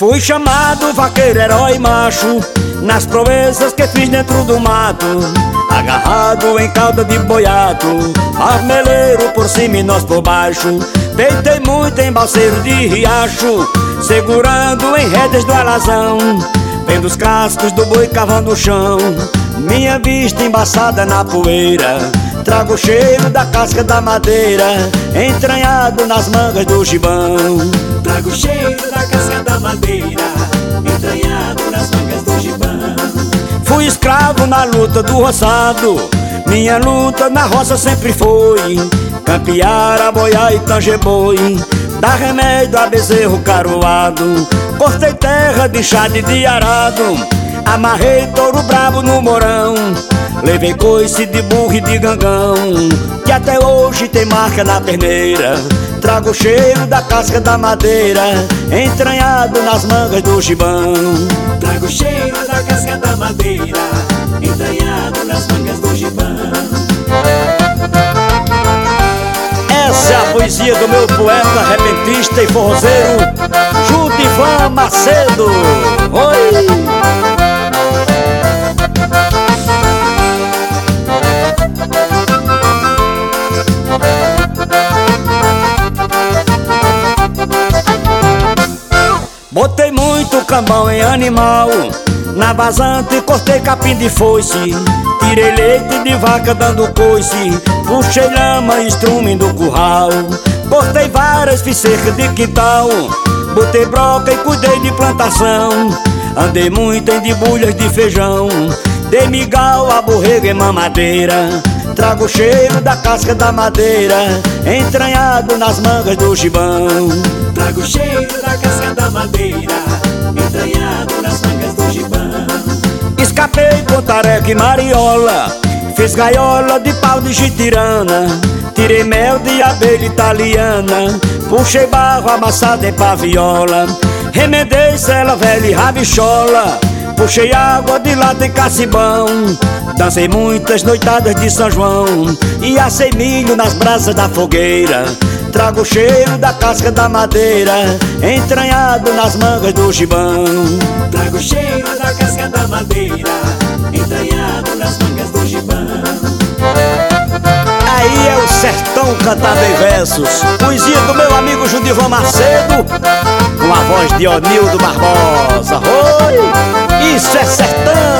Fui chamado vaqueiro, herói macho, nas proezas que fiz dentro do mato, agarrado em cauda de boiato, marmeleiro por cima e nós por baixo. Deitei muito em balseiro de riacho, segurando em rédeas do alazão, vendo os cascos do boi cavando o chão. Minha vista embaçada na poeira, trago o cheiro da casca da madeira, entranhado nas mangas do gibão. Trago o cheiro da casca da madeira, entranhado nas mangas do gibão. Fui escravo na luta do roçado, minha luta na roça sempre foi campear, aboiar e tanger boi, dar remédio a bezerro caroado. Cortei terra de enxade de arado, amarrei touro brabo no morão, levei coice de burro e de gangão, que até hoje tem marca na perneira. Trago o cheiro da casca da madeira, entranhado nas mangas do gibão. Trago o cheiro da casca da madeira, entranhado nas mangas do gibão. Essa é a poesia do meu poeta, repentista e forrozeiro, Judivan Macedo. Oi! Botei muito cambão em animal, na vazante cortei capim de foice, tirei leite de vaca dando coice, puxei lama e estrume do curral. Cortei varas, fiz cerca de quintal, botei broca e cuidei de plantação. Andei muito em debulhas de feijão, dei migal a borrega e mamadeira. Trago o cheiro da casca da madeira, entranhado nas mangas do gibão. Trago o cheiro da casca da madeira, entranhado nas mangas do gibão. Escapei com tareca e mariola, fiz gaiola de pau de jitirana, tirei mel de abelha italiana, puxei barro amassado em paviola, remendei cela velha e rabichola, puxei água de lata em cacibão. Dancei muitas noitadas de São João e assei milho nas brasas da fogueira. Trago o cheiro da casca da madeira, entranhado nas mangas do gibão. Trago o cheiro da casca da madeira, entranhado nas mangas do gibão. Aí é o sertão cantado em versos, poesia do meu amigo Judivan Macedo, com a voz de Onildo Barbosa. Oi! Isso é sertão!